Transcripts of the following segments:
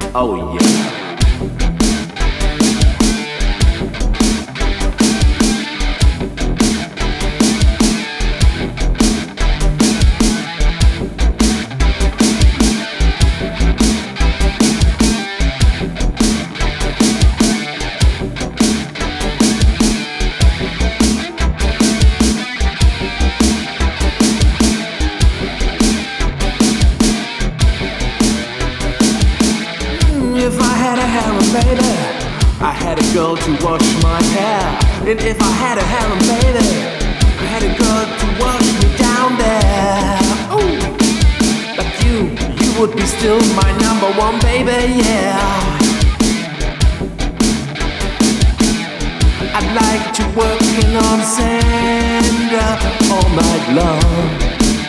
Oh yeah. If I had a harem, baby, I had a girl to wash my hair. And if I had a harem, baby, I had a girl to wash me down there. Ooh, but you would be still my number one, baby, yeah. I'd like to work in on Sandra all night long.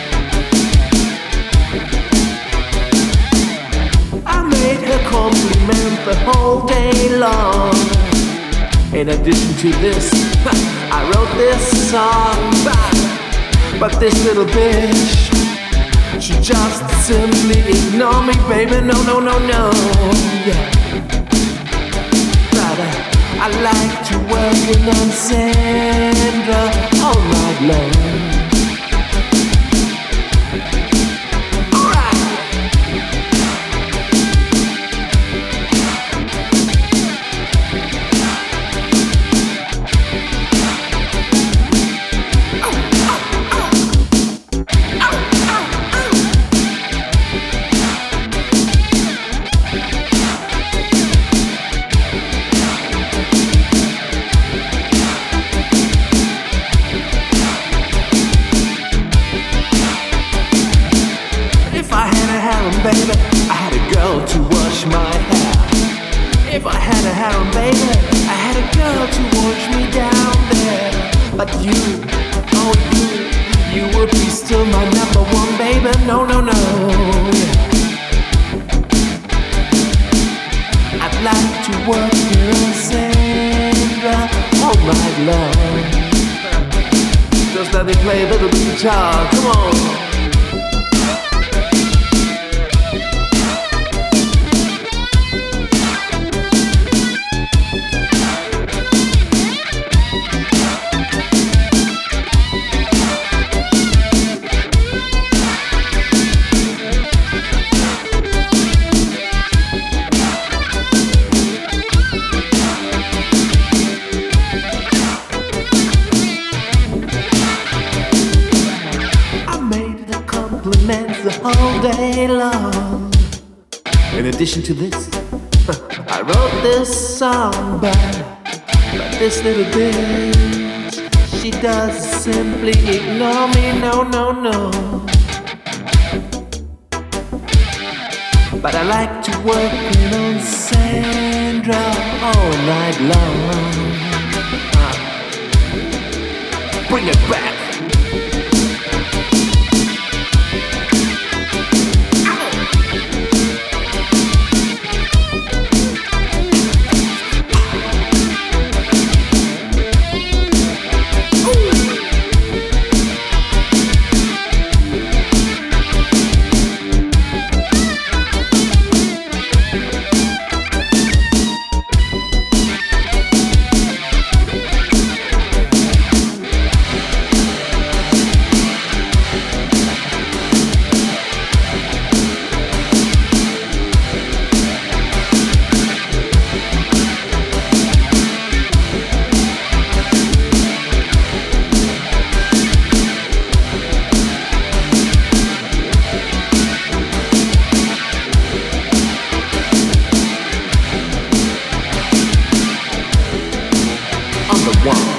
Compliment the whole day long. In addition to this, I wrote this song, but this little bitch, she just simply ignore me, baby. No, no, no, no. Yeah. But I like to work with on Sandra all night long. Baby, I had a girl to wash my hair. If I had a harem, baby, I had a girl to wash me down there. But you, oh you would be still my number one, baby. No, no, no. I'd like to work here on Sandra all night long. Just let me play a little bit of guitar, come on. The whole day long. In addition to this, I wrote this song, but this little bitch, she does simply ignore me. No, no, no. But I like to work in on Sandra all night long. Bring it back. One.